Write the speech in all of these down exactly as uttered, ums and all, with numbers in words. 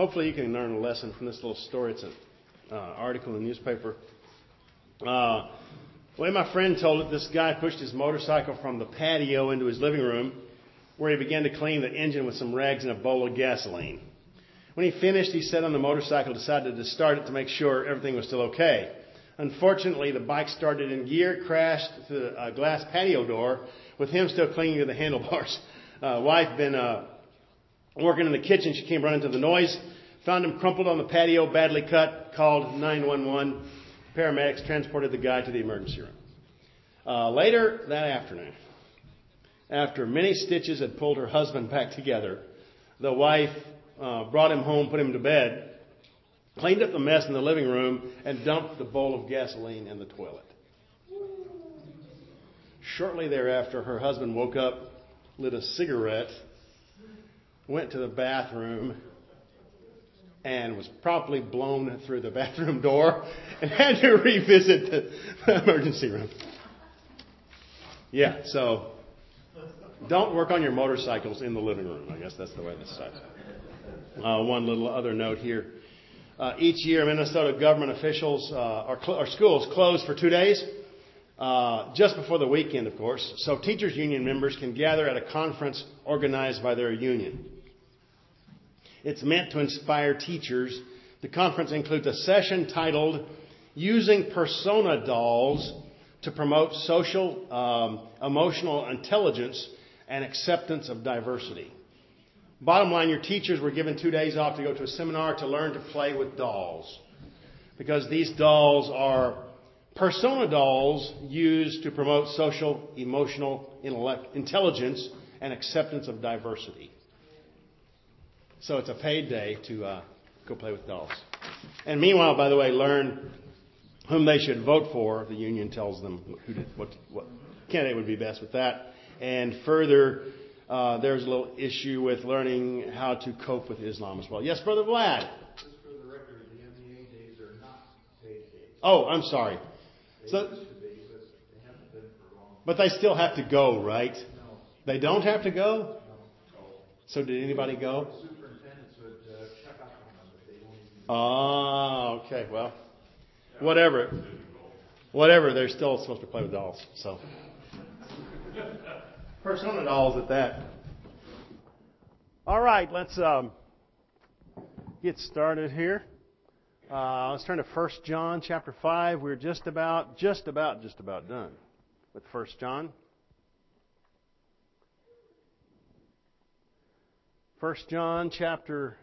hopefully you can learn a lesson from this little story. It's an uh, article in the newspaper. Uh, the way my friend told it, this guy pushed his motorcycle from the patio into his living room, where he began to clean the engine with some rags and a bowl of gasoline. When he finished, he sat on the motorcycle, decided to start it to make sure everything was still okay. Unfortunately, the bike started in gear, crashed through a glass patio door, with him still clinging to the handlebars. Uh, wife been uh, working in the kitchen. She came running to the noise, found him crumpled on the patio, badly cut, called nine one one. Paramedics transported the guy to the emergency room. Uh, later that afternoon, after many stitches had pulled her husband back together, the wife uh, brought him home, put him to bed, cleaned up the mess in the living room, and dumped the bowl of gasoline in the toilet. Shortly thereafter, her husband woke up, lit a cigarette, went to the bathroom, and was promptly blown through the bathroom door and had to revisit the emergency room. Yeah, so don't work on your motorcycles in the living room. I guess that's the way this starts. Uh, one little other note here. Uh, each year, Minnesota government officials uh, or, cl- or schools close for two days, uh, just before the weekend, of course, so teachers' union members can gather at a conference organized by their union. It's meant to inspire teachers. The conference includes a session titled Using Persona Dolls to Promote Social, um, Emotional Intelligence and Acceptance of Diversity. Bottom line, your teachers were given two days off to go to a seminar to learn to play with dolls. Because these dolls are persona dolls used to promote social, emotional, intellect, intelligence and acceptance of diversity. So it's a paid day to uh, go play with dolls. And meanwhile, by the way, learn whom they should vote for. The union tells them who to, what, what candidate would be best with that. And further, uh, there's a little issue with learning how to cope with Islam as well. Yes, Brother Vlad? Just for the record, the M B A days are not paid days. Oh, I'm sorry. They so, used to be, but they haven't been for long. But they still have to go, right? No. They don't have to go? No. So did anybody go? The superintendents would uh, check up on them, but they won't even... Ah, okay. Well, whatever. Whatever. They're still supposed to play with dolls. So, persona dolls at that. All right. Let's um, get started here. Uh, let's turn to First John chapter five. We're just about, just about, just about done with First John. First John chapter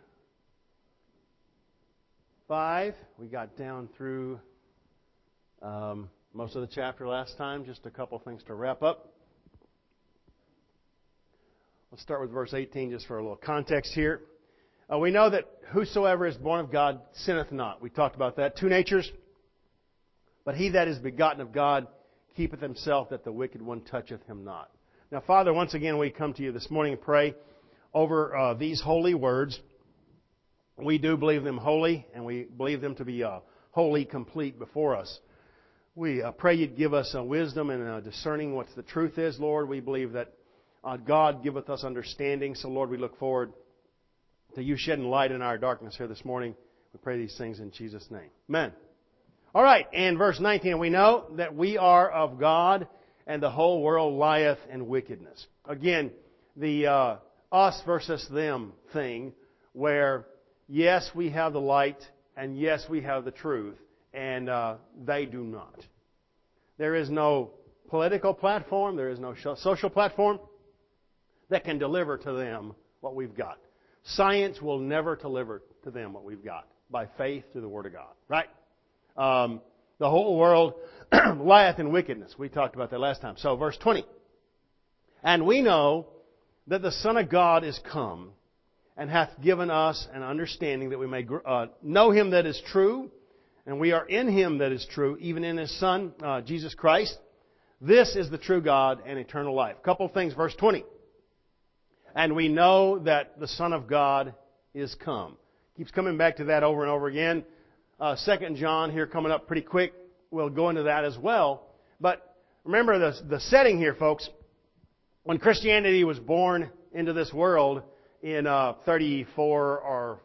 five. We got down through um, most of the chapter last time. Just a couple things to wrap up. Let's start with verse eighteen just for a little context here. Uh, we know that whosoever is born of God sinneth not. We talked about that. Two natures. But he that is begotten of God keepeth himself, that the wicked one toucheth him not. Now, Father, once again we come to you this morning and pray over uh, these holy words. We do believe them holy, and we believe them to be uh, wholly complete before us. We uh, pray you'd give us uh, wisdom and uh, discerning what the truth is, Lord. We believe that uh, God giveth us understanding. So, Lord, we look forward to you shedding light in our darkness here this morning. We pray these things in Jesus' name. Amen. All right, and verse nineteen, we know that we are of God, and the whole world lieth in wickedness. Again, the uh, us versus them thing, where yes, we have the light, and yes, we have the truth, and uh, they do not. There is no political platform, there is no social platform that can deliver to them what we've got. Science will never deliver to them what we've got by faith through the Word of God. Right? Um, the whole world lieth in wickedness. We talked about that last time. So, verse twenty. And we know that the Son of God is come, and hath given us an understanding that we may uh, know Him that is true, and we are in Him that is true, even in His Son, uh, Jesus Christ. This is the true God and eternal life. A couple of things. Verse twenty. And we know that the Son of God is come. Keeps coming back to that over and over again. Uh, Second John here coming up pretty quick. We'll go into that as well. But remember the, the setting here, folks. When Christianity was born into this world in uh, thirty-four or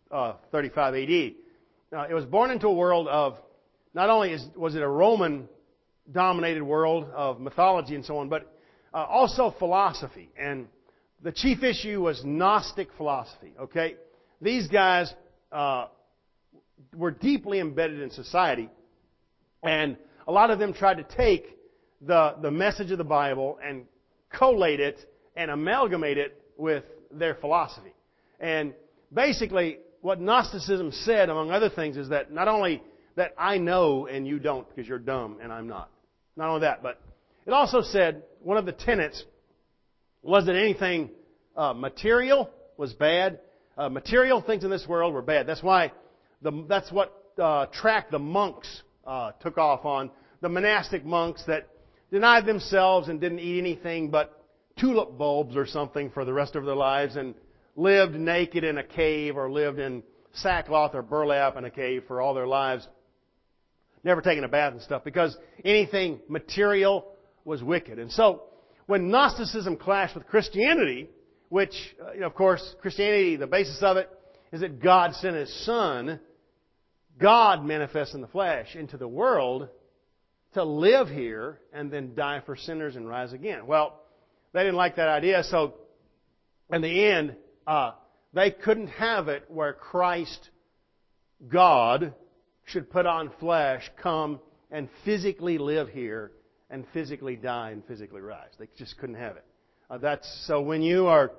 uh, thirty-five A D. Uh, it was born into a world of, not only is, was it a Roman-dominated world of mythology and so on, but uh, also philosophy. And the chief issue was Gnostic philosophy, okay? These guys uh, were deeply embedded in society, and a lot of them tried to take the, the message of the Bible and collate it and amalgamate it with their philosophy. And basically, what Gnosticism said, among other things, is that not only that I know and you don't because you're dumb and I'm not. Not only that, but it also said one of the tenets was that anything uh, material was bad. Uh, material things in this world were bad. That's why the, that's what uh, track the monks uh, took off on. The monastic monks that denied themselves and didn't eat anything but tulip bulbs or something for the rest of their lives and lived naked in a cave or lived in sackcloth or burlap in a cave for all their lives. Never taken a bath and stuff because anything material was wicked. And so when Gnosticism clashed with Christianity, which, uh, you know, of course, Christianity, the basis of it is that God sent His Son, God manifest in the flesh, into the world to live here and then die for sinners and rise again. Well, they didn't like that idea, so in the end, uh, they couldn't have it where Christ, God, should put on flesh, come and physically live here and physically die and physically rise. They just couldn't have it. Uh, that's so when you are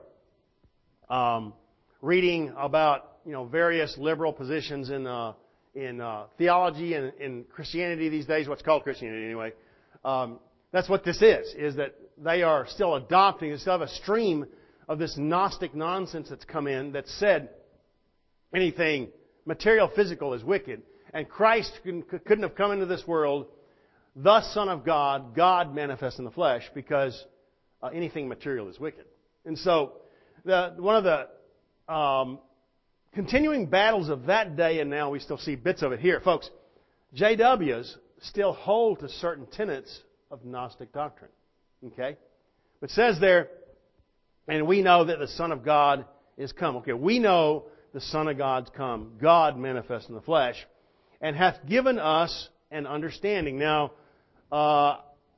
um, reading about, you know, various liberal positions in uh, in uh, theology and in Christianity these days, what's called Christianity anyway, um, that's what this is, is that they are still adopting, they still have a stream of this Gnostic nonsense that's come in that said anything material, physical is wicked. And Christ couldn't have come into this world, the Son of God, God manifest in the flesh, because uh, anything material is wicked. And so, the, one of the um, continuing battles of that day and now, we still see bits of it here. Folks, J Ws still hold to certain tenets of Gnostic doctrine. Okay? It says there, and we know that the Son of God is come. Okay, we know the Son of God's come, God manifest in the flesh, and hath given us an understanding. Now, uh,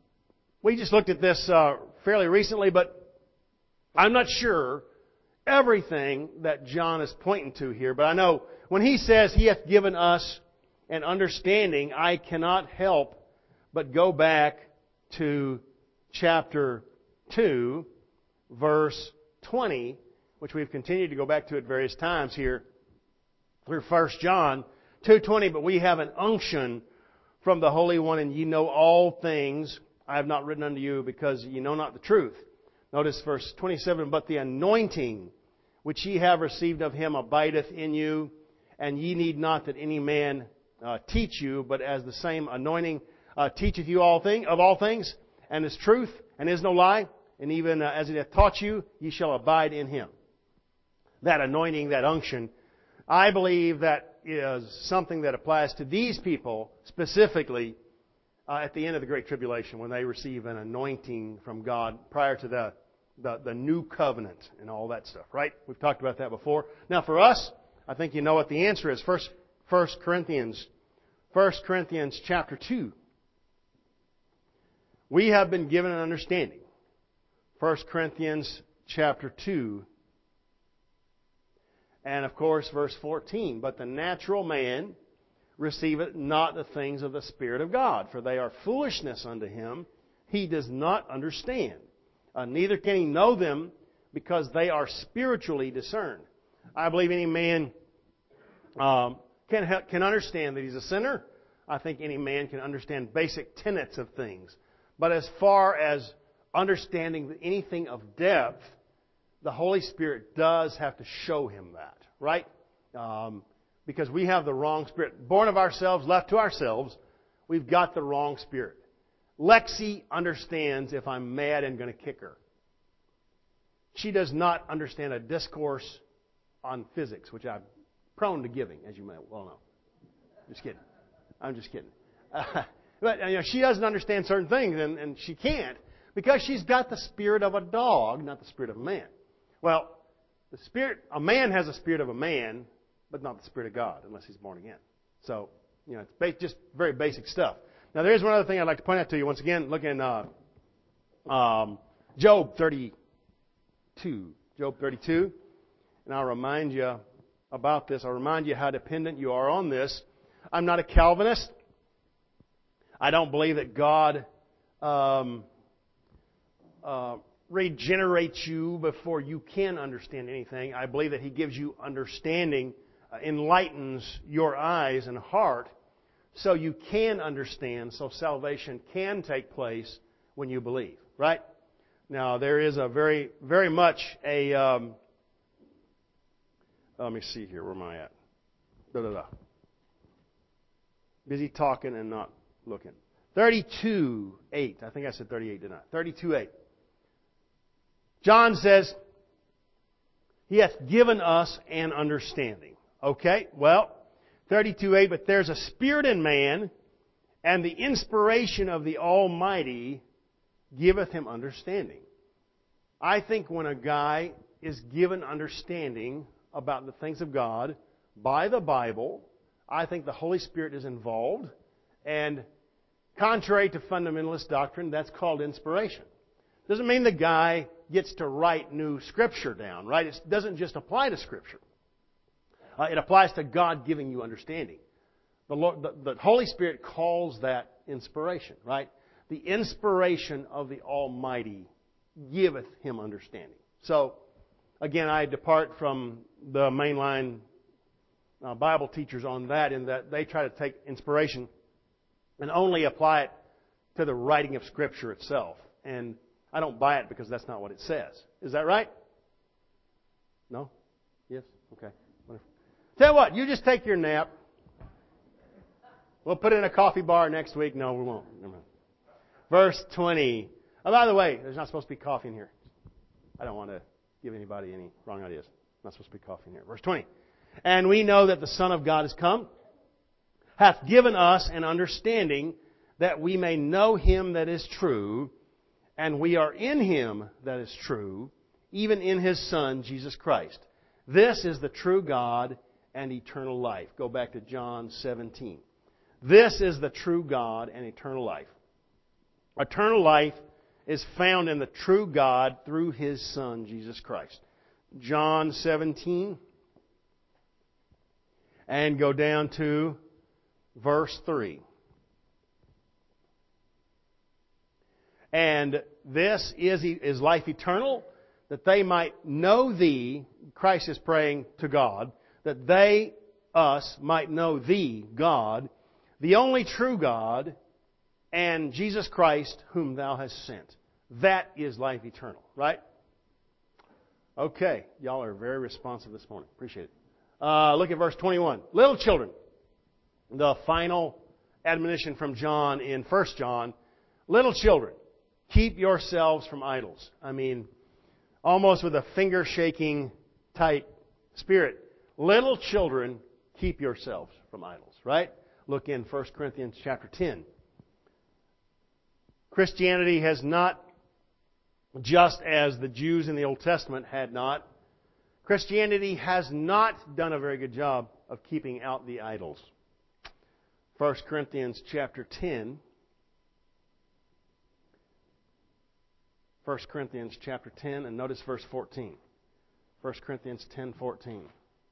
we just looked at this uh, fairly recently, but I'm not sure everything that John is pointing to here. But I know when he says he hath given us an understanding, I cannot help but go back to chapter two, verse twenty, which we've continued to go back to at various times here through First John two twenty. But we have an unction from the Holy One, and ye know all things. I have not written unto you because ye know not the truth. Notice verse twenty-seven. But the anointing which ye have received of Him abideth in you, and ye need not that any man uh, teach you, but as the same anointing uh, teacheth you all thing of all things, and is truth, and is no lie. And even uh, as it hath taught you, ye shall abide in Him. That anointing, that unction, I believe that is something that applies to these people specifically uh, at the end of the Great Tribulation, when they receive an anointing from God prior to the, the, the new covenant and all that stuff, right? We've talked about that before. Now for us, I think you know what the answer is. First, First Corinthians, First Corinthians chapter two. We have been given an understanding. First Corinthians chapter two. And of course, verse fourteen. But the natural man receiveth not the things of the Spirit of God, for they are foolishness unto him. He does not understand. Uh, neither can he know them, because they are spiritually discerned. I believe any man um, can ha- can understand that he's a sinner. I think any man can understand basic tenets of things. But as far as understanding anything of depth, the Holy Spirit does have to show him that, right? Um, because we have the wrong spirit. Born of ourselves, left to ourselves, we've got the wrong spirit. Lexi understands if I'm mad and going to kick her. She does not understand a discourse on physics, which I'm prone to giving, as you may well know. Just kidding. I'm just kidding. Uh, but you know, she doesn't understand certain things, and, and she can't, because she's got the spirit of a dog, not the spirit of a man. Well, the spirit, a man has a spirit of a man, but not the Spirit of God unless he's born again. So, you know, it's ba- just very basic stuff. Now, there's one other thing I'd like to point out to you. Once again, look in uh, um, Job thirty-two. Job thirty-two. And I'll remind you about this. I'll remind you how dependent you are on this. I'm not a Calvinist. I don't believe that God um, uh, regenerates you before you can understand anything. I believe that He gives you understanding, uh, enlightens your eyes and heart so you can understand, so salvation can take place when you believe. Right? Now, there is a very, very much a... Um, let me see here. Where am I at? Da, da, da. Busy talking and not looking. thirty-two eight. I think I said thirty-eight, didn't I? thirty-two eight. John says, He hath given us an understanding. Okay, well, thirty-two eight, but there's a spirit in man, and the inspiration of the Almighty giveth him understanding. I think when a guy is given understanding about the things of God by the Bible, I think the Holy Spirit is involved. And contrary to fundamentalist doctrine, that's called inspiration. Doesn't mean the guy gets to write new Scripture down, right? It doesn't just apply to Scripture. Uh, it applies to God giving you understanding. The, Lord, the, the Holy Spirit calls that inspiration, right? The inspiration of the Almighty giveth him understanding. So, again, I depart from the mainline uh, Bible teachers on that in that they try to take inspiration and only apply it to the writing of Scripture itself. And I don't buy it because that's not what it says. Is that right? No? Yes? Okay. Wonderful. Tell you what, you just take your nap. We'll put it in a coffee bar next week. No, we won't. Never mind. Verse twenty. Oh, by the way, there's not supposed to be coffee in here. I don't want to give anybody any wrong ideas. Not supposed to be coffee in here. Verse twenty. And we know that the Son of God is come, hath given us an understanding that we may know Him that is true, and we are in Him that is true, even in His Son, Jesus Christ. This is the true God and eternal life. Go back to John seventeen. This is the true God and eternal life. Eternal life is found in the true God through His Son, Jesus Christ. John seventeen. And go down to verse three. And this is, is life eternal, that they might know Thee, Christ is praying to God, that they, us, might know Thee, God, the only true God, and Jesus Christ, whom Thou hast sent. That is life eternal, right? Okay, y'all are very responsive this morning. Appreciate it. Uh, look at verse twenty-one. Little children, the final admonition from John in First John. Little children, keep yourselves from idols. I mean, almost with a finger-shaking type spirit. Little children, keep yourselves from idols, right? Look in First Corinthians chapter ten. Christianity has not, just as the Jews in the Old Testament had not, Christianity has not done a very good job of keeping out the idols. First Corinthians chapter ten. First Corinthians chapter ten, and notice verse fourteen. First Corinthians ten fourteen.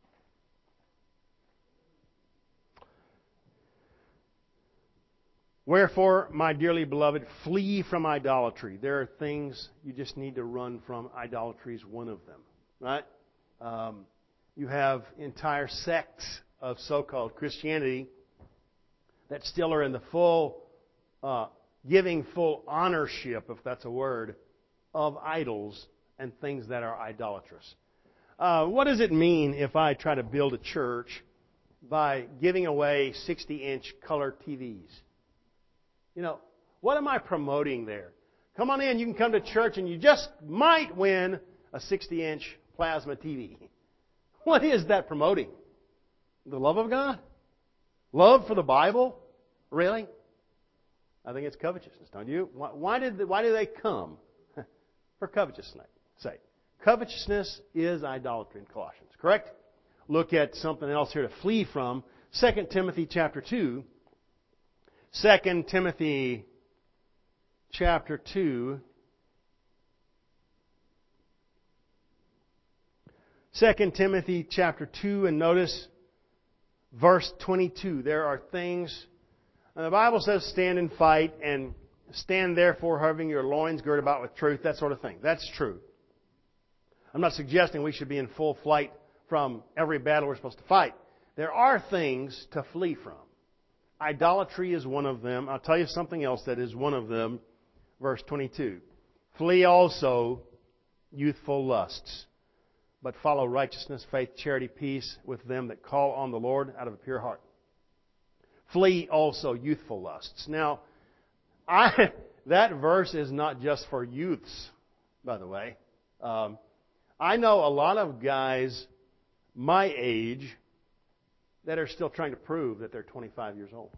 Wherefore, my dearly beloved, flee from idolatry. There are things you just need to run from. Idolatry is one of them, right? Um, you have entire sects of so-called Christianity that still are in the full, uh, giving full ownership, if that's a word, of idols and things that are idolatrous. Uh, what does it mean if I try to build a church by giving away sixty-inch color T Vs? You know, what am I promoting there? Come on in, you can come to church and you just might win a sixty-inch plasma T V. What is that promoting? The love of God? Love for the Bible? Really? I think it's covetousness, don't you? Why, why did why do they come? For covetousness' sake. Covetousness is idolatry in Colossians, correct? look at something else here to flee from. Second Timothy chapter two. Second Timothy chapter two. Second Timothy chapter two, and notice verse twenty-two. There are things, and the Bible says, stand and fight, and stand therefore having your loins girded about with truth, that sort of thing. That's true. I'm not suggesting we should be in full flight from every battle we're supposed to fight. There are things to flee from. Idolatry is one of them. I'll tell you something else that is one of them. Verse twenty-two. Flee also youthful lusts, but follow righteousness, faith, charity, peace with them that call on the Lord out of a pure heart. Flee also youthful lusts. Now, I, that verse is not just for youths, by the way. Um, I know a lot of guys my age that are still trying to prove that they're twenty-five years old.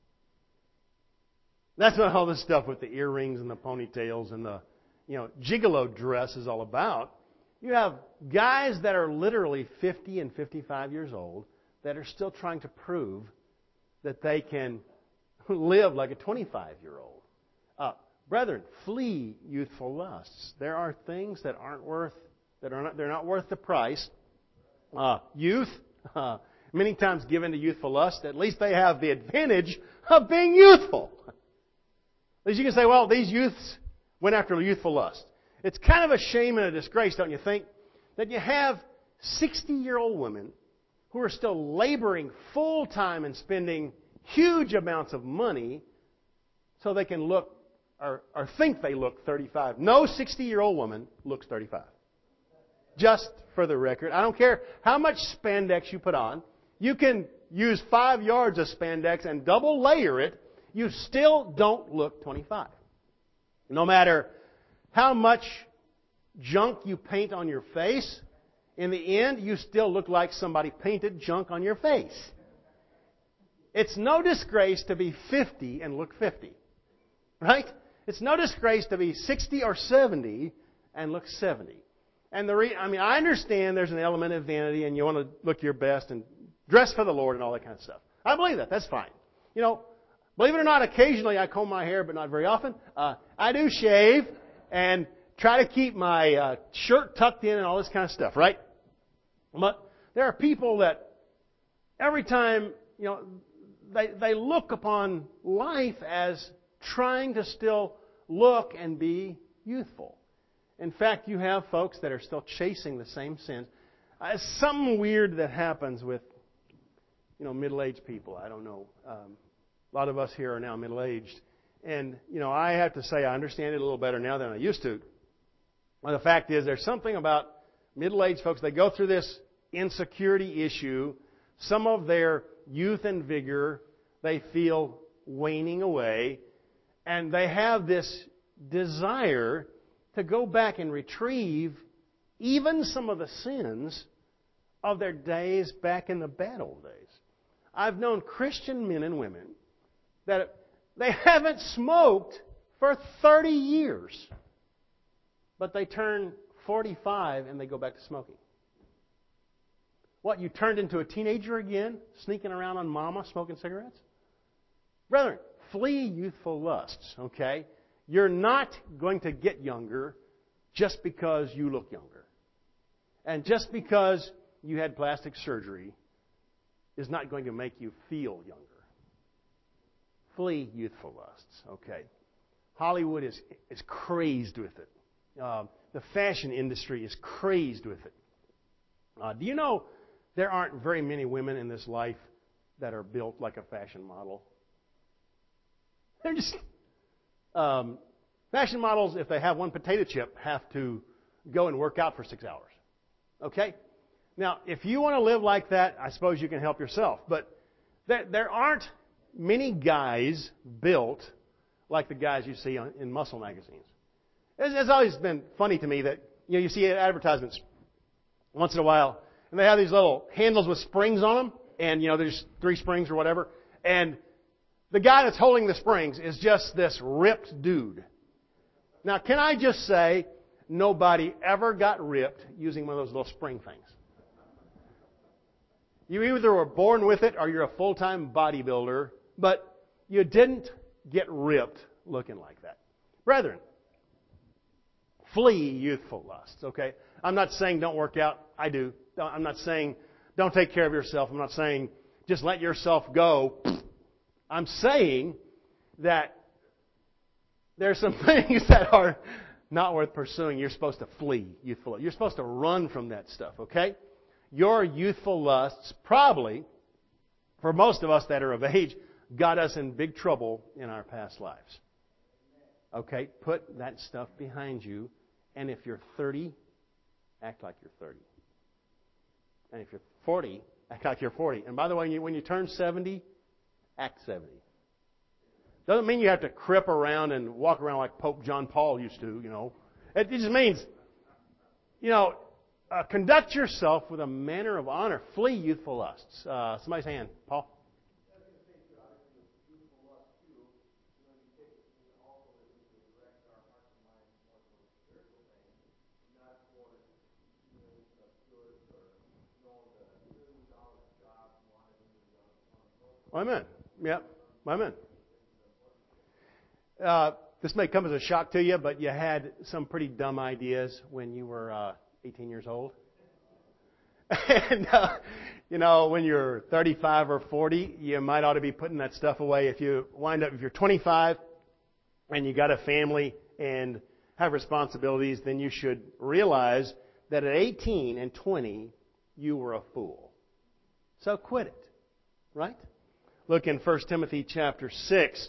That's what all this stuff with the earrings and the ponytails and the, you know, gigolo dress is all about. You have guys that are literally fifty and fifty-five years old that are still trying to prove that they can live like a twenty-five-year-old. Uh, brethren, flee youthful lusts. There are things that aren't worth, that are not, they're not worth the price. Uh, youth, uh, many times given to youthful lust, at least they have the advantage of being youthful. At least you can say, well, these youths went after youthful lust. It's kind of a shame and a disgrace, don't you think, that you have sixty-year-old women who are still laboring full-time and spending huge amounts of money so they can look or, or think they look thirty-five. No sixty-year-old woman looks thirty-five. Just for the record, I don't care how much spandex you put on. You can use five yards of spandex and double layer it. You still don't look twenty-five. No matter how much junk you paint on your face, in the end, you still look like somebody painted junk on your face. It's no disgrace to be fifty and look fifty. Right? It's no disgrace to be sixty or seventy and look seventy. And the re- I mean, I understand there's an element of vanity and you want to look your best and dress for the Lord and all that kind of stuff. I believe that. That's fine. You know, believe it or not, occasionally I comb my hair, but not very often. Uh, I do shave and try to keep my uh, shirt tucked in and all this kind of stuff, right? But there are people that every time, you know, they they look upon life as trying to still look and be youthful. In fact, you have folks that are still chasing the same sins. Uh, something weird that happens with, you know, middle-aged people. I don't know. Um, a lot of us here are now middle-aged. And, you know, I have to say I understand it a little better now than I used to. Well, the fact is there's something about middle-aged folks. They go through this insecurity issue. Some of their youth and vigor, they feel waning away. And they have this desire to go back and retrieve even some of the sins of their days back in the bad old days. I've known Christian men and women that they haven't smoked for thirty years, but they turn forty-five and they go back to smoking. What, you turned into a teenager again, sneaking around on mama, smoking cigarettes? Brethren, flee youthful lusts, okay? You're not going to get younger just because you look younger. And just because you had plastic surgery is not going to make you feel younger. Flee youthful lusts, okay? Hollywood is, is crazed with it. Uh, the fashion industry is crazed with it. Uh, do you know there aren't very many women in this life that are built like a fashion model? They're just... Um, fashion models, if they have one potato chip, have to go and work out for six hours. Okay? Now, if you want to live like that, I suppose you can help yourself. But there, there aren't many guys built like the guys you see on, in muscle magazines. It's, it's always been funny to me that, you know, you see advertisements once in a while, and they have these little handles with springs on them, and, you know, there's three springs or whatever, and the guy that's holding the springs is just this ripped dude. Now, can I just say, nobody ever got ripped using one of those little spring things. You either were born with it or you're a full-time bodybuilder, but you didn't get ripped looking like that. Brethren, flee youthful lusts, okay? I'm not saying don't work out. I do. I'm not saying don't take care of yourself. I'm not saying just let yourself go. I'm saying that there's some things that are not worth pursuing. You're supposed to flee youthful lusts. You're supposed to run from that stuff, okay? Your youthful lusts probably, for most of us that are of age, got us in big trouble in our past lives. Okay? Put that stuff behind you. And if you're thirty, act like you're thirty. And if you're forty, act like you're forty. And by the way, when you, when you turn seventy, act seventy. Doesn't mean you have to crip around and walk around like Pope John Paul used to, you know. It just means, you know, uh, conduct yourself with a manner of honor. Flee youthful lusts. Uh, somebody's hand. Paul? Amen. Yeah. Amen. Uh, this may come as a shock to you, but you had some pretty dumb ideas when you were uh, eighteen years old. And, uh, you know, when you're thirty-five or forty, you might ought to be putting that stuff away. If you wind up, if you're twenty-five and you got a family and have responsibilities, then you should realize that at eighteen and twenty, you were a fool. So quit it. Right? Look in First Timothy chapter six.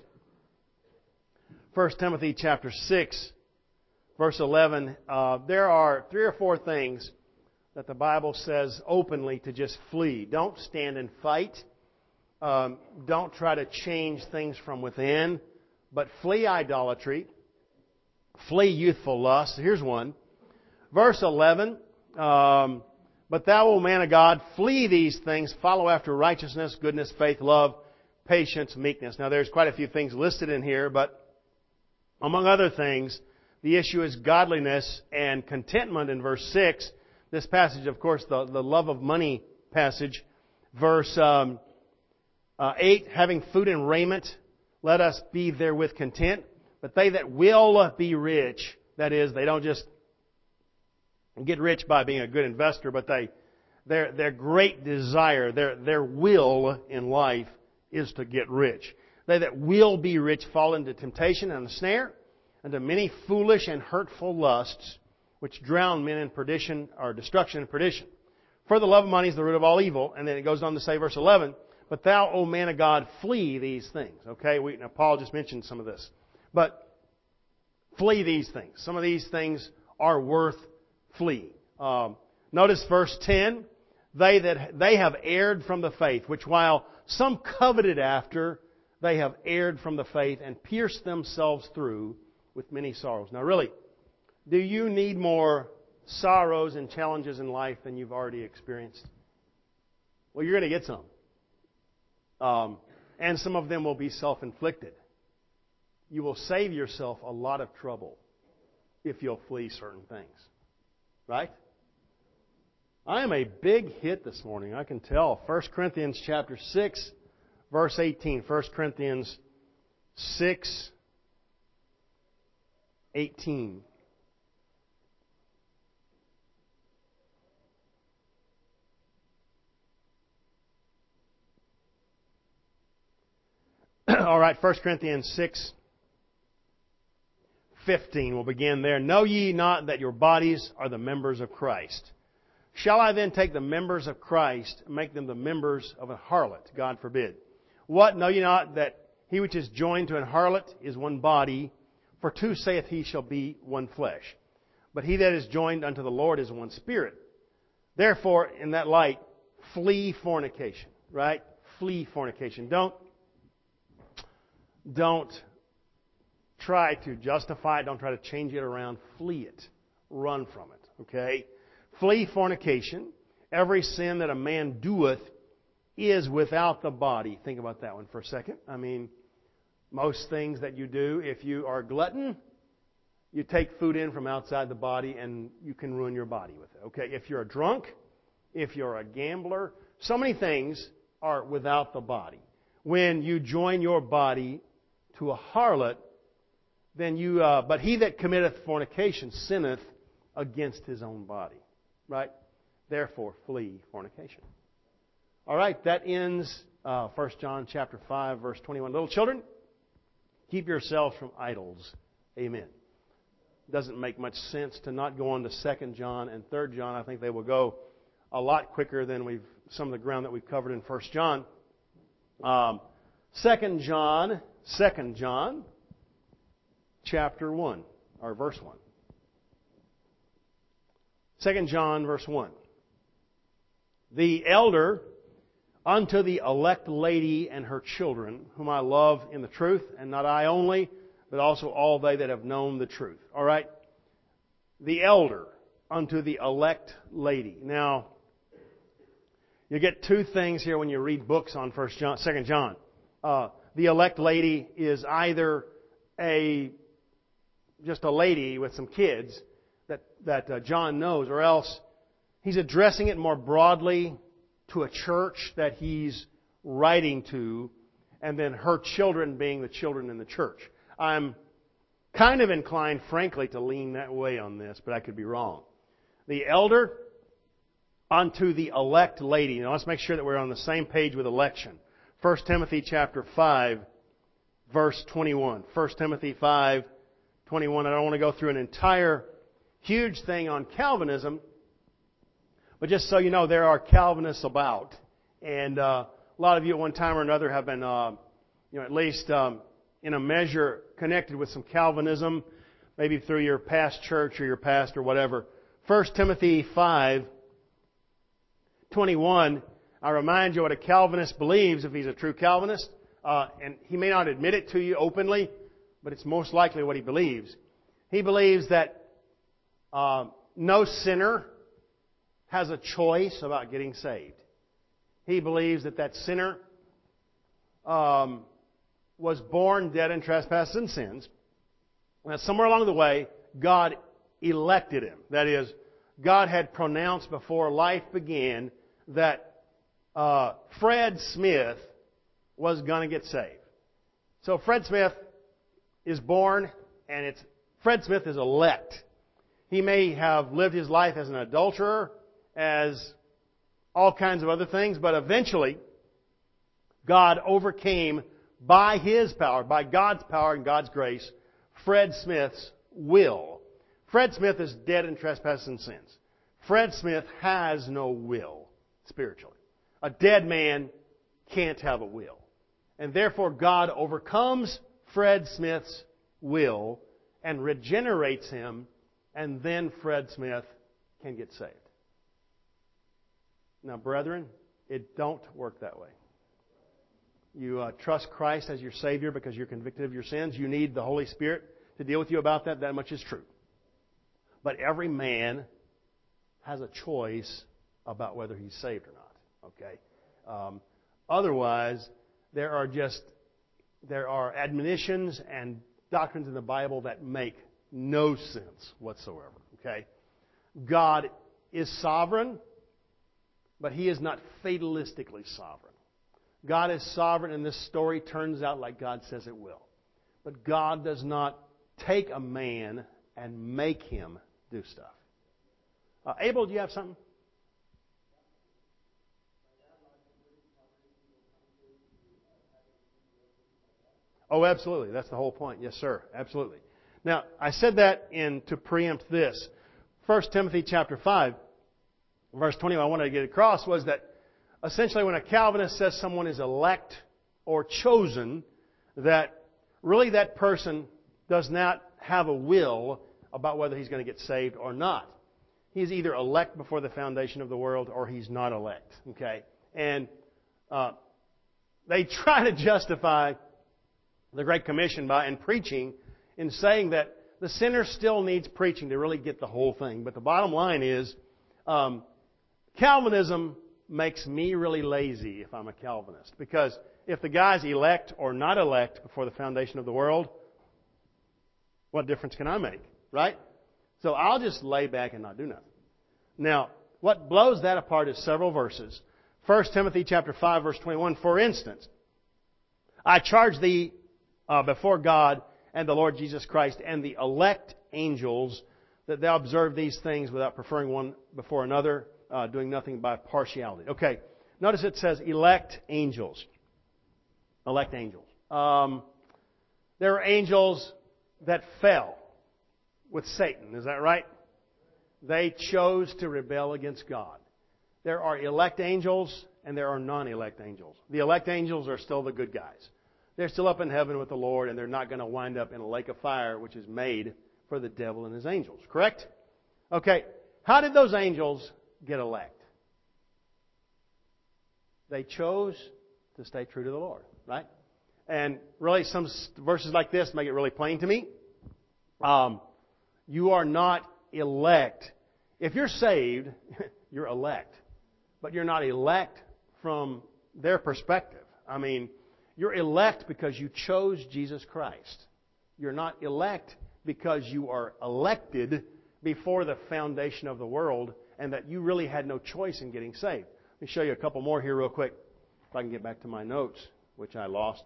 First Timothy chapter six, verse eleven. Uh, there are three or four things that the Bible says openly to just flee. Don't stand and fight. Um, don't try to change things from within. But flee idolatry. Flee youthful lust. Here's one. Verse eleven. Um, But thou, O man of God, flee these things. Follow after righteousness, goodness, faith, love, patience, meekness. Now, there's quite a few things listed in here, but among other things, the issue is godliness and contentment in verse six. This passage, of course, the, the love of money passage. Verse um, uh, eight, having food and raiment, let us be therewith content. But they that will be rich, that is, they don't just get rich by being a good investor, but they, their, their great desire, their, their will in life is to get rich. They that will be rich fall into temptation and a snare, and to many foolish and hurtful lusts, which drown men in perdition, or destruction and perdition. For the love of money is the root of all evil. And then it goes on to say, verse eleven, but thou, O man of God, flee these things. Okay, we, now Paul just mentioned some of this. But flee these things. Some of these things are worth flee. Um, notice verse ten. They that they have erred from the faith, which while some coveted after, they have erred from the faith and pierced themselves through with many sorrows. Now, really, do you need more sorrows and challenges in life than you've already experienced? Well, you're going to get some, um, and some of them will be self-inflicted. You will save yourself a lot of trouble if you'll flee certain things. Right? I am a big hit this morning, I can tell. First Corinthians chapter six, verse eighteen. First Corinthians six, eighteen. All right, First Corinthians six, fifteen. We'll begin there. Know ye not that your bodies are the members of Christ? Shall I then take the members of Christ and make them the members of a harlot? God forbid. What? Know ye not that he which is joined to an harlot is one body? For two saith he shall be one flesh. But he that is joined unto the Lord is one spirit. Therefore, in that light, flee fornication. Right? Flee fornication. Don't, don't try to justify it. Don't try to change it around. Flee it. Run from it. Okay? Flee fornication. Every sin that a man doeth is without the body. Think about that one for a second. I mean, most things that you do, if you are a glutton, you take food in from outside the body and you can ruin your body with it. Okay? If you're a drunk, if you're a gambler, so many things are without the body. When you join your body to a harlot, then you, uh, but he that committeth fornication sinneth against his own body. Right? Therefore, flee fornication. All right, that ends uh, First John chapter five, verse twenty-one. Little children, keep yourselves from idols. Amen. Doesn't make much sense to not go on to Second John and Third John. I think they will go a lot quicker than we've some of the ground that we've covered in First John. Um, Second John, Second John, chapter one or verse one. Second John, verse one. The elder unto the elect lady and her children, whom I love in the truth, and not I only, but also all they that have known the truth. All right? The elder unto the elect lady. Now, you get two things here when you read books on First John, Second John. Uh, the elect lady is either a just a lady with some kids that that uh, John knows, or else he's addressing it more broadly to a church that he's writing to, and then her children being the children in the church. I'm kind of inclined, frankly, to lean that way on this, but I could be wrong. The elder unto the elect lady. Now let's make sure that we're on the same page with election. First Timothy chapter five, verse twenty-one. First Timothy five, twenty-one. I don't want to go through an entire huge thing on Calvinism, but just so you know, there are Calvinists about. And uh, a lot of you at one time or another have been, uh, you know, at least um, in a measure connected with some Calvinism, maybe through your past church or your past or whatever. First Timothy five, twenty-one, I remind you what a Calvinist believes if he's a true Calvinist. Uh, and he may not admit it to you openly, but it's most likely what he believes. He believes that uh, no sinner has a choice about getting saved. He believes that that sinner um, was born dead in trespasses and sins. Now, somewhere along the way, God elected him. That is, God had pronounced before life began that uh, Fred Smith was going to get saved. So Fred Smith is born, and it's Fred Smith is elect. He may have lived his life as an adulterer, as all kinds of other things, but eventually God overcame by His power, by God's power and God's grace, Fred Smith's will. Fred Smith is dead in trespasses and sins. Fred Smith has no will spiritually. A dead man can't have a will. And therefore God overcomes Fred Smith's will and regenerates him, and then Fred Smith can get saved. Now, brethren, it don't work that way. You uh, trust Christ as your Savior because you're convicted of your sins. You need the Holy Spirit to deal with you about that. That much is true. But every man has a choice about whether he's saved or not. Okay? Um, otherwise, there are just there are admonitions and doctrines in the Bible that make no sense whatsoever. Okay? God is sovereign, but He is not fatalistically sovereign. God is sovereign, and this story turns out like God says it will. But God does not take a man and make him do stuff. Uh, Abel, do you have something? Oh, absolutely. That's the whole point. Yes, sir. Absolutely. Now, I said that in to preempt this. First Timothy chapter five, verse twenty, I wanted to get across was that essentially when a Calvinist says someone is elect or chosen, that really that person does not have a will about whether he's going to get saved or not. He's either elect before the foundation of the world or he's not elect. Okay? And uh, they try to justify the Great Commission by in preaching in saying that the sinner still needs preaching to really get the whole thing. But the bottom line is um, Calvinism makes me really lazy if I'm a Calvinist. Because if the guy's elect or not elect before the foundation of the world, what difference can I make? Right? So I'll just lay back and not do nothing. Now, what blows that apart is several verses. First Timothy chapter five, verse twenty-one, for instance, I charge thee uh, before God and the Lord Jesus Christ and the elect angels that thou observe these things without preferring one before another, uh, doing nothing by partiality. Okay, notice it says elect angels. Elect angels. Um, there are angels that fell with Satan. Is that right? They chose to rebel against God. There are elect angels and there are non-elect angels. The elect angels are still the good guys. They're still up in heaven with the Lord, and they're not going to wind up in a lake of fire, which is made for the devil and his angels. Correct? Okay. How did those angels get elect? They chose to stay true to the Lord, right? And really, some verses like this make it really plain to me. Um, you are not elect. If you're saved, you're elect. But you're not elect from their perspective. I mean, you're elect because you chose Jesus Christ. You're not elect because you are elected before the foundation of the world and that you really had no choice in getting saved. Let me show you a couple more here real quick. If I can get back to my notes, which I lost.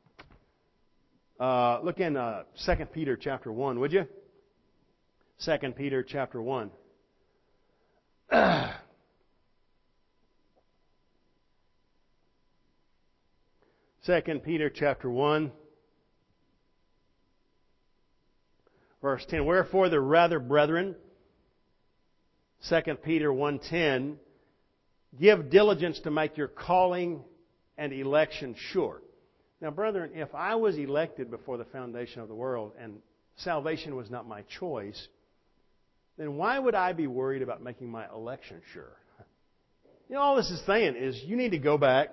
Uh, look in uh, Second Peter chapter one, would you? Second Peter chapter one. Second Peter chapter one, verse ten. Wherefore the rather, brethren, Second Peter one ten, give diligence to make your calling and election sure. Now, brethren, if I was elected before the foundation of the world and salvation was not my choice, then why would I be worried about making my election sure? You know, all this is saying is you need to go back,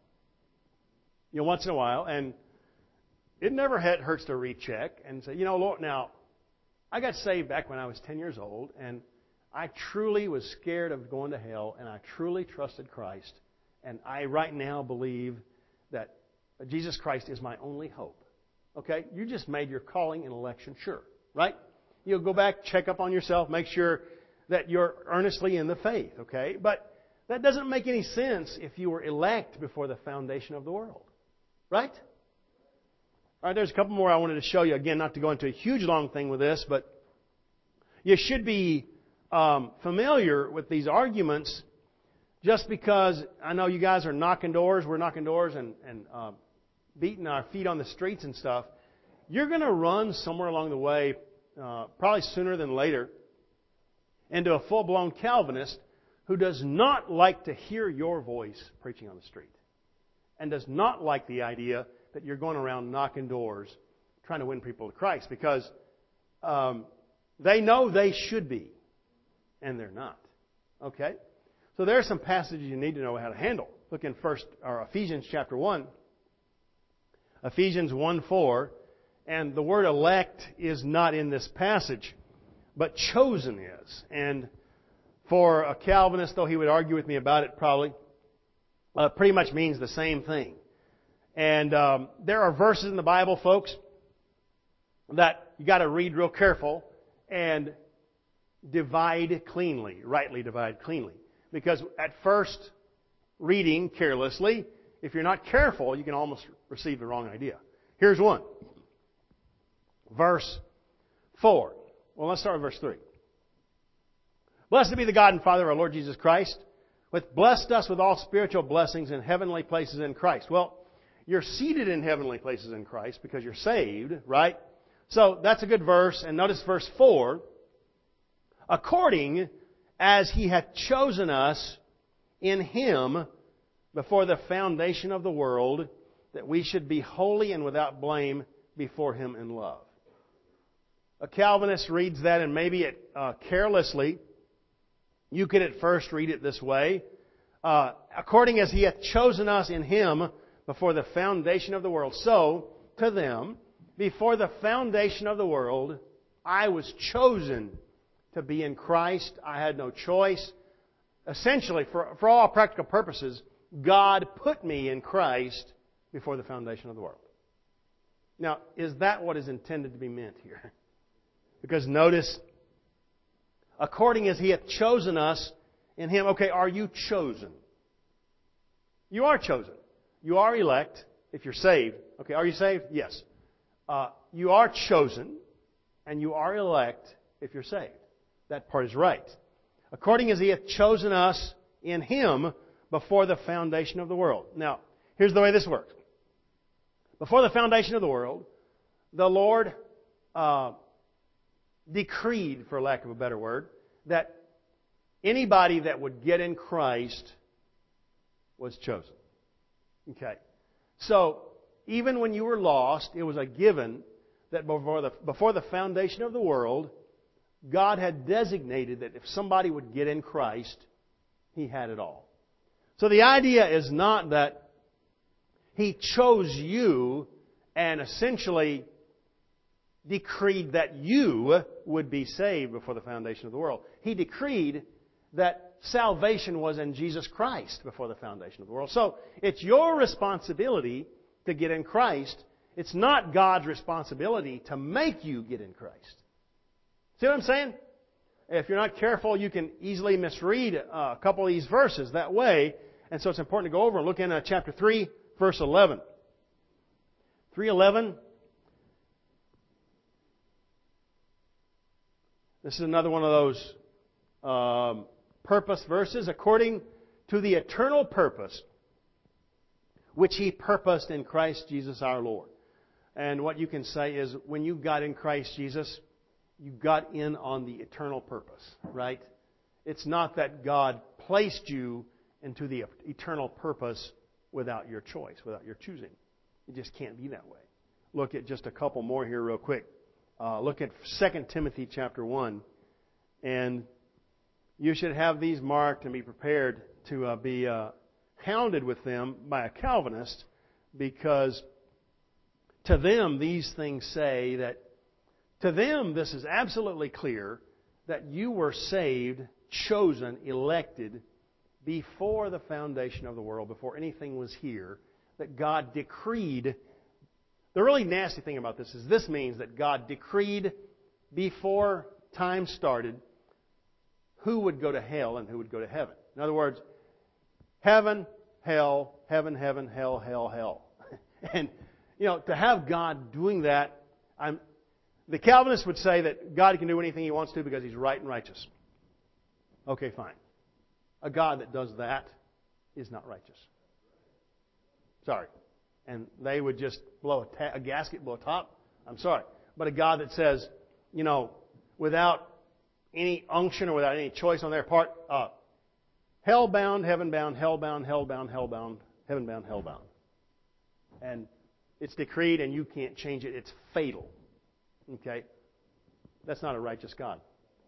you know, once in a while, and it never hurts to recheck and say, you know, Lord, now, I got saved back when I was ten years old, and I truly was scared of going to hell, and I truly trusted Christ, and I right now believe that Jesus Christ is my only hope. Okay? You just made your calling and election sure, right? You'll go back, check up on yourself, make sure that you're earnestly in the faith, okay? But that doesn't make any sense if you were elect before the foundation of the world, right? All right, there's a couple more I wanted to show you. Again, not to go into a huge long thing with this, but you should be um, familiar with these arguments just because I know you guys are knocking doors, we're knocking doors and, and uh, beating our feet on the streets and stuff. You're going to run somewhere along the way, uh, probably sooner than later, into a full-blown Calvinist who does not like to hear your voice preaching on the street and does not like the idea that you're going around knocking doors trying to win people to Christ because um, they know they should be and they're not. Okay? So there are some passages you need to know how to handle. Look in first or Ephesians chapter one. Ephesians one four. And the word elect is not in this passage, but chosen is. And for a Calvinist, though he would argue with me about it probably, uh, pretty much means the same thing. And um, there are verses in the Bible, folks, that you got to read real careful and divide cleanly, rightly divide cleanly. Because at first reading carelessly, if you're not careful, you can almost receive the wrong idea. Here's one. Verse four. Well, let's start with verse three. Blessed be the God and Father of our Lord Jesus Christ, who hath blessed us with all spiritual blessings in heavenly places in Christ. Well, you're seated in heavenly places in Christ because you're saved, right? So that's a good verse. And notice verse four. According as He hath chosen us in Him before the foundation of the world, that we should be holy and without blame before Him in love. A Calvinist reads that and maybe it uh, carelessly. You could at first read it this way. Uh, according as He hath chosen us in Him before the foundation of the world. So, to them, before the foundation of the world, I was chosen to be in Christ. I had no choice. Essentially, for, for all practical purposes, God put me in Christ before the foundation of the world. Now, is that what is intended to be meant here? Because notice, according as He hath chosen us in Him. Okay, are you chosen? You are chosen. You are elect if you're saved. Okay, are you saved? Yes. Uh, you are chosen and you are elect if you're saved. That part is right. According as He hath chosen us in Him before the foundation of the world. Now, here's the way this works. Before the foundation of the world, the Lord uh, decreed, for lack of a better word, that anybody that would get in Christ was chosen. Okay. So, even when you were lost, it was a given that before the, before the foundation of the world, God had designated that if somebody would get in Christ, He had it all. So the idea is not that He chose you and essentially decreed that you would be saved before the foundation of the world. He decreed that salvation was in Jesus Christ before the foundation of the world. So it's your responsibility to get in Christ. It's not God's responsibility to make you get in Christ. See what I'm saying? If you're not careful, you can easily misread a couple of these verses that way. And so it's important to go over and look in uh, chapter three, verse eleven. three eleven. This is another one of those um, purpose verses. According to the eternal purpose which He purposed in Christ Jesus our Lord. And what you can say is, when you got in Christ Jesus, you got in on the eternal purpose, right? It's not that God placed you into the eternal purpose without your choice, without your choosing. It just can't be that way. Look at just a couple more here real quick. Uh, look at Second Timothy chapter one. And you should have these marked and be prepared to uh, be uh, hounded with them by a Calvinist, because to them these things say that, to them this is absolutely clear that you were saved, chosen, elected before the foundation of the world, before anything was here, that God decreed. The really nasty thing about this is this means that God decreed before time started who would go to hell and who would go to heaven. In other words, heaven, hell, heaven, heaven, hell, hell, hell. And, you know, to have God doing that, I'm, the Calvinists would say that God can do anything He wants to because He's right and righteous. Okay, fine. A God that does that is not righteous. Sorry. And they would just blow a, ta- a gasket, blow a top. I'm sorry. But a God that says, you know, without any unction or without any choice on their part, uh, hell-bound, heaven-bound, hell-bound, hell-bound, hell-bound, heaven-bound, hell-bound. And it's decreed and you can't change it. It's fatal. Okay? That's not a righteous God.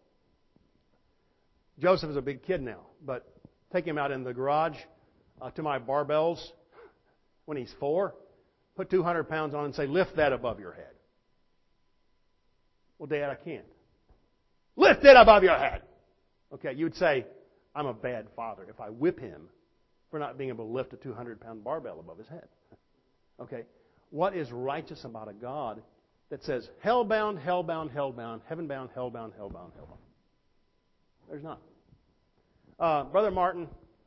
Joseph is a big kid now, but take him out in the garage uh, to my barbells when he's four. Put two hundred pounds on and say, lift that above your head. Well, Dad, I can't. Lift it above your head. Okay, you'd say, I'm a bad father if I whip him for not being able to lift a two hundred pound barbell above his head. Okay, what is righteous about a God that says hell-bound, hell-bound, hell-bound, heaven-bound, hell-bound, hell-bound, hell-bound? There's not. Uh, Brother Martin.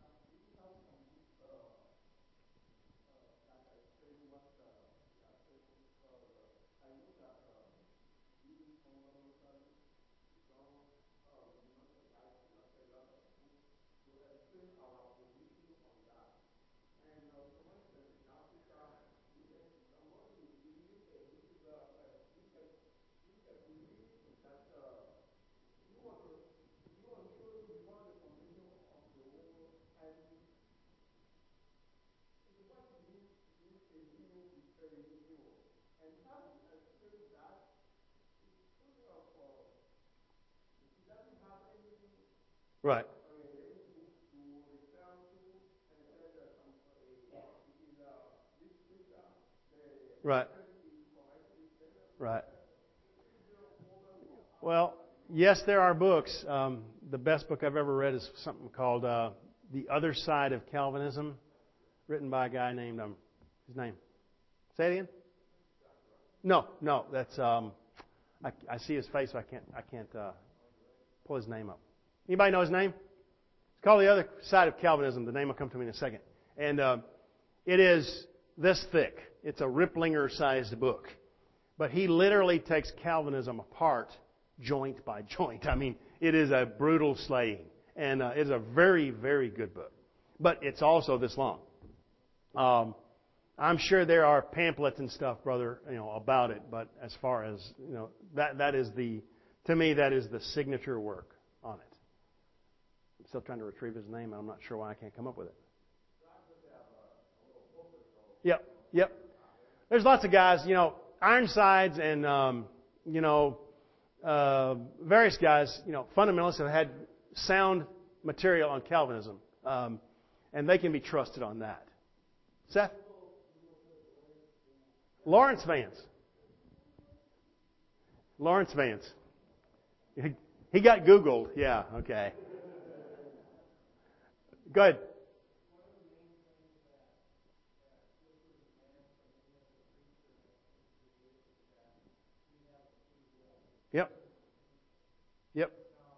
Right. Right. Right. Well, yes, there are books. Um, the best book I've ever read is something called uh, The Other Side of Calvinism, written by a guy named, um, his name. Say it again? No, no, that's, um, I, I see his face, but I can't, I can't uh, pull his name up. Anybody know his name? It's called The Other Side of Calvinism. The name will come to me in a second. And uh, it is this thick. It's a Riplinger-sized book. But he literally takes Calvinism apart joint by joint. I mean, it is a brutal slaying. And uh, it's a very, very good book. But it's also this long. Um, I'm sure there are pamphlets and stuff, brother, you know, about it. But as far as, you know, that that is the, to me, that is the signature work on it. I'm still trying to retrieve his name, and I'm not sure why I can't come up with it. Yep, yep. There's lots of guys, you know, Ironsides and, um, you know, uh, various guys, you know, fundamentalists have had sound material on Calvinism. Um, and they can be trusted on that. Seth? Lawrence Vance. Lawrence Vance. He got Googled. Yeah, okay. Go ahead. Yep. Yep.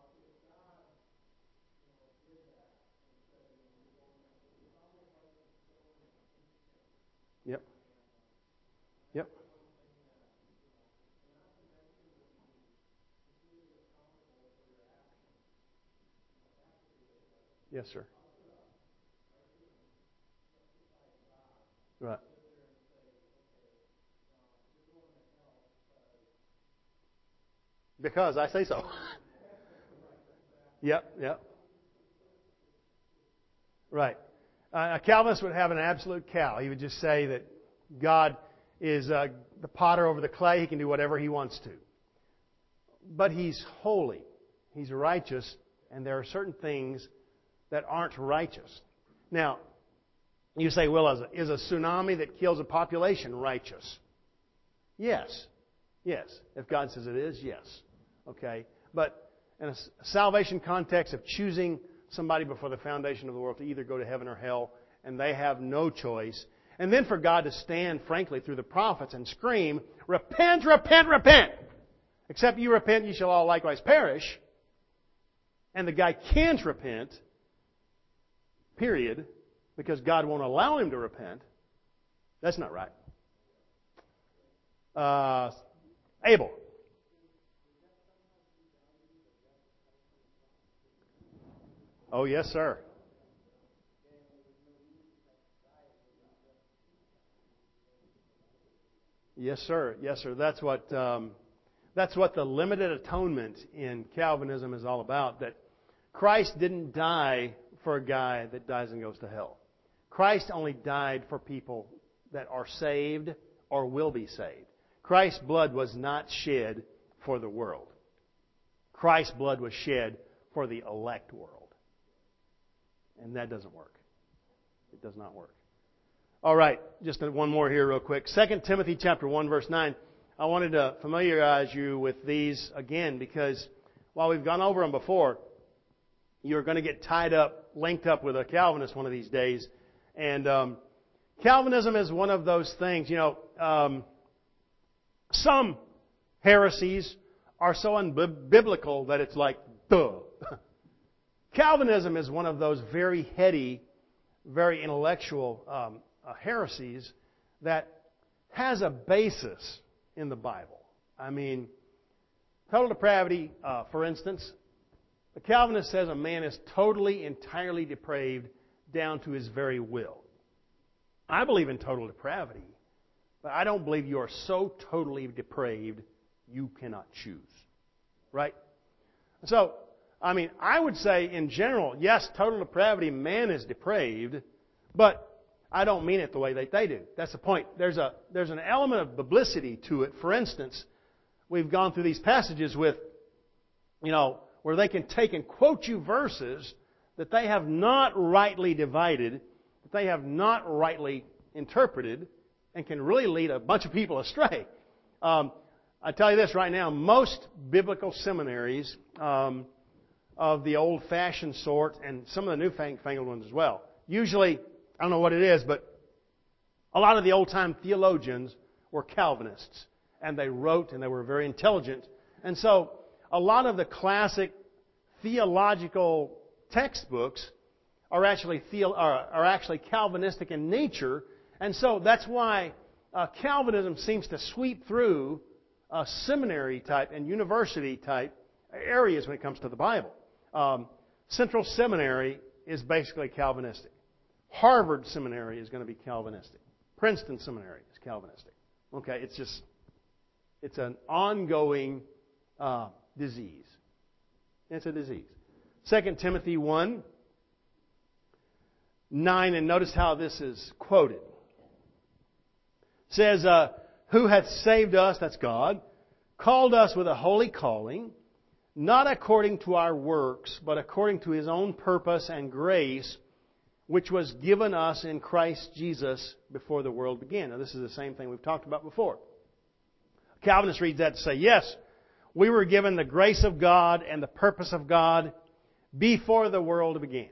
Yep. Yep. Yes, sir. Right. Because I say so. Yep, yep. Right. Uh, a Calvinist would have an absolute cow. He would just say that God is uh, the potter over the clay. He can do whatever he wants to. But he's holy. He's righteous. And there are certain things that aren't righteous. Now, you say, well, is a, is a tsunami that kills a population righteous? Yes. Yes. If God says it is, yes. Okay? But in a salvation context of choosing somebody before the foundation of the world to either go to heaven or hell, and they have no choice, and then for God to stand, frankly, through the prophets and scream, repent, repent, repent! Except you repent, you shall all likewise perish. And the guy can't repent, period, because God won't allow him to repent. That's not right. Uh, Abel. Oh, yes, sir. Yes, sir. Yes, sir. That's what um, that's what the limited atonement in Calvinism is all about. That Christ didn't die for a guy that dies and goes to hell. Christ only died for people that are saved or will be saved. Christ's blood was not shed for the world. Christ's blood was shed for the elect world. And that doesn't work. It does not work. All right, just one more here real quick. Second Timothy chapter one, verse nine. I wanted to familiarize you with these again because while we've gone over them before, you're going to get tied up, linked up with a Calvinist one of these days. And um, Calvinism is one of those things, you know, um, some heresies are so unbiblical that it's like, duh. Calvinism is one of those very heady, very intellectual um, uh, heresies that has a basis in the Bible. I mean, total depravity, uh, for instance, the Calvinist says a man is totally, entirely depraved down to his very will. I believe in total depravity, but I don't believe you are so totally depraved you cannot choose. Right? So, I mean, I would say in general, yes, total depravity, man is depraved, but I don't mean it the way that they do. That's the point. There's a there's an element of biblicity to it. For instance, we've gone through these passages with, you know, where they can take and quote you verses that they have not rightly divided, that they have not rightly interpreted, and can really lead a bunch of people astray. Um, I tell you this right now, most biblical seminaries um, of the old-fashioned sort, and some of the newfangled ones as well, usually, I don't know what it is, but a lot of the old-time theologians were Calvinists, and they wrote, and they were very intelligent. And so, a lot of the classic theological textbooks are actually theo, are, are actually Calvinistic in nature, and so that's why uh, Calvinism seems to sweep through uh, seminary type and university type areas when it comes to the Bible. Um, Central Seminary is basically Calvinistic. Harvard Seminary is going to be Calvinistic. Princeton Seminary is Calvinistic. Okay, it's just, it's an ongoing uh, disease. It's a disease. Second Timothy one, nine, and notice how this is quoted. It says, uh, who hath saved us, that's God, called us with a holy calling, not according to our works, but according to His own purpose and grace, which was given us in Christ Jesus before the world began. Now, this is the same thing we've talked about before. Calvinists read that to say, yes, we were given the grace of God and the purpose of God before the world began.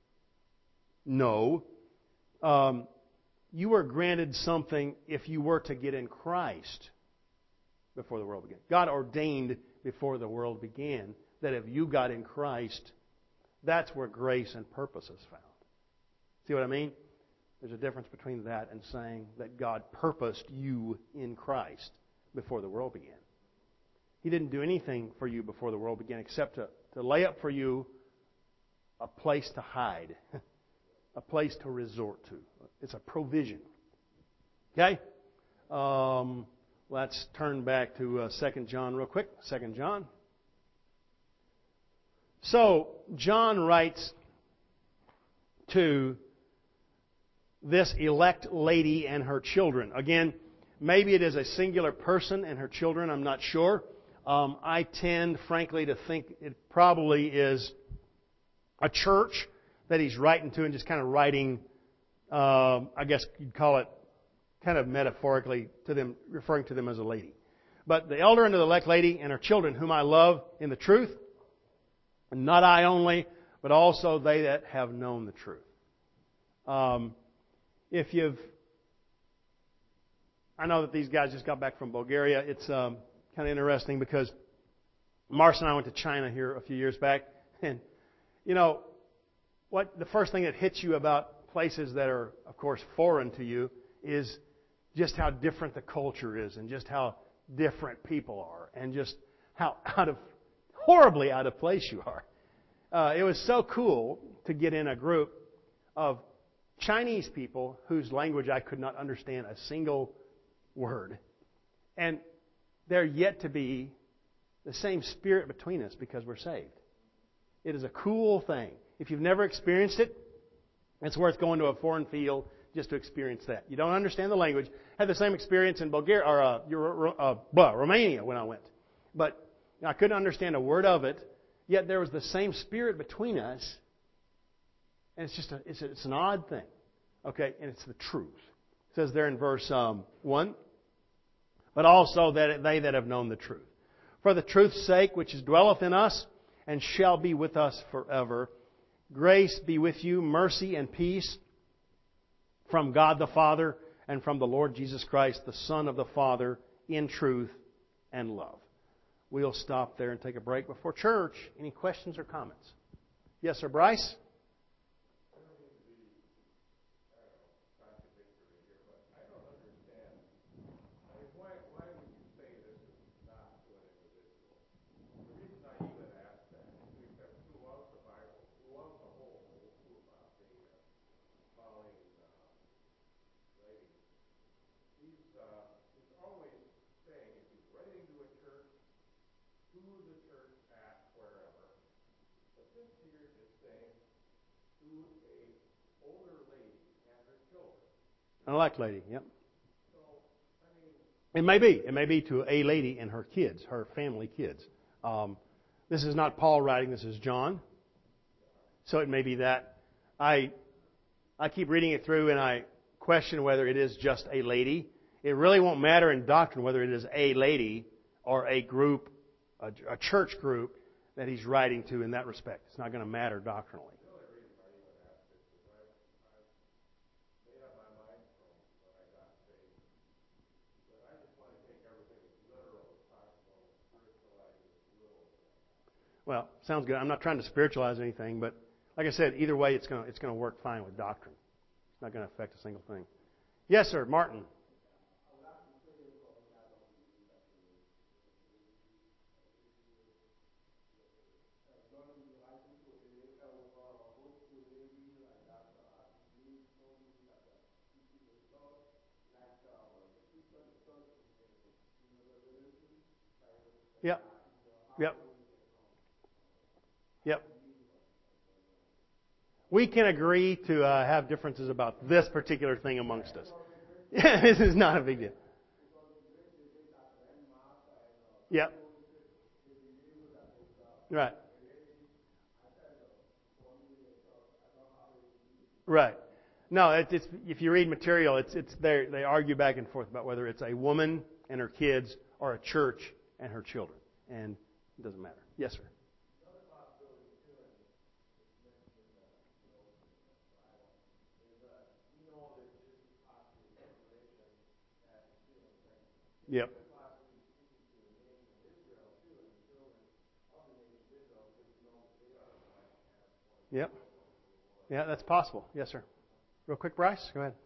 No. Um, you were granted something if you were to get in Christ before the world began. God ordained before the world began that if you got in Christ, that's where grace and purpose is found. See what I mean? There's a difference between that and saying that God purposed you in Christ before the world began. He didn't do anything for you before the world began except to, to lay up for you a place to hide, a place to resort to. It's a provision. Okay? Um, let's turn back to uh, Second John real quick. Second John. So, John writes to this elect lady and her children. Again, maybe it is a singular person and her children, I'm not sure. Um, I tend, frankly, to think it probably is a church that he's writing to and just kind of writing, uh, I guess you'd call it kind of metaphorically to them, referring to them as a lady. But the elder and the elect lady and her children, whom I love in the truth, and not I only, but also they that have known the truth. Um, if you've, I know that these guys just got back from Bulgaria. It's um, kind of interesting because Marcia and I went to China here a few years back, and you know what? The first thing that hits you about places that are, of course, foreign to you is just how different the culture is, and just how different people are, and just how out of horribly out of place you are. Uh, it was so cool to get in a group of Chinese people whose language I could not understand a single word. And there yet to be the same spirit between us because we're saved. It is a cool thing. If you've never experienced it, it's worth going to a foreign field just to experience that. You don't understand the language. I had the same experience in Bulgaria or uh, Euro, uh, well, Romania when I went. But I couldn't understand a word of it, yet there was the same spirit between us. And it's just a, it's, a, it's an odd thing. Okay, and it's the truth. It says there in verse um, one, but also that they that have known the truth. For the truth's sake, which is dwelleth in us, and shall be with us forever. Grace be with you, mercy and peace from God the Father and from the Lord Jesus Christ, the Son of the Father, in truth and love. We'll stop there and take a break before church. Any questions or comments? Yes, sir, Bryce? An elect lady, yep. It may be. It may be to a lady and her kids, her family kids. Um, this is not Paul writing, this is John. So it may be that. I I keep reading it through and I question whether it is just a lady. It really won't matter in doctrine whether it is a lady or a group, a, a church group that he's writing to in that respect. It's not going to matter doctrinally. Well, sounds good. I'm not trying to spiritualize anything, but Like I said, either way, it's going to, it's going to work fine with doctrine. It's not going to affect a single thing. Yes, sir, Martin. Yep. Yep. Yep. We can agree to uh, have differences about this particular thing amongst us. This is not a big deal. Yep. Right. Right. No, it, it's if you read material, it's it's they they argue back and forth about whether it's a woman and her kids or a church and her children, and it doesn't matter. Yes, sir. Yep. Yep. Yeah, that's possible. Yes, sir. Real quick, Bryce, go ahead.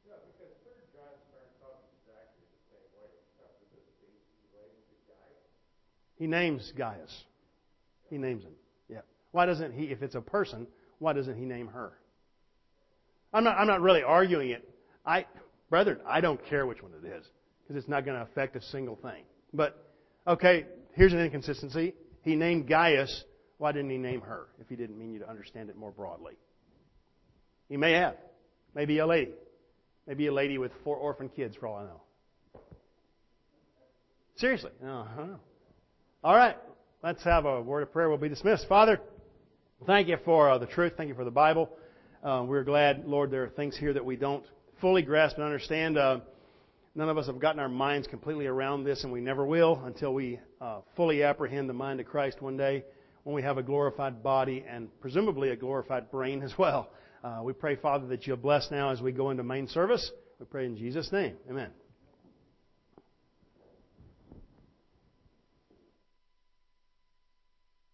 He names Gaius. He names him. Yeah. Why doesn't he, if it's a person, why doesn't he name her? I'm not, I'm not really arguing it. I, brethren, I don't care which one it is because it's not going to affect a single thing. But, okay, here's an inconsistency. He named Gaius. Why didn't he name her if he didn't mean you to understand it more broadly? He may have. Maybe a lady. Maybe a lady with four orphan kids, for all I know. Seriously. No, I don't know. All right. Let's have a word of prayer. We'll be dismissed. Father, thank you for uh, the truth. Thank you for the Bible. Uh, we're glad, Lord, there are things here that we don't fully grasp and understand. Uh, none of us have gotten our minds completely around this, and we never will until we uh, fully apprehend the mind of Christ one day when we have a glorified body and presumably a glorified brain as well. Uh, we pray, Father, that you'll bless now as we go into main service. We pray in Jesus' name. Amen.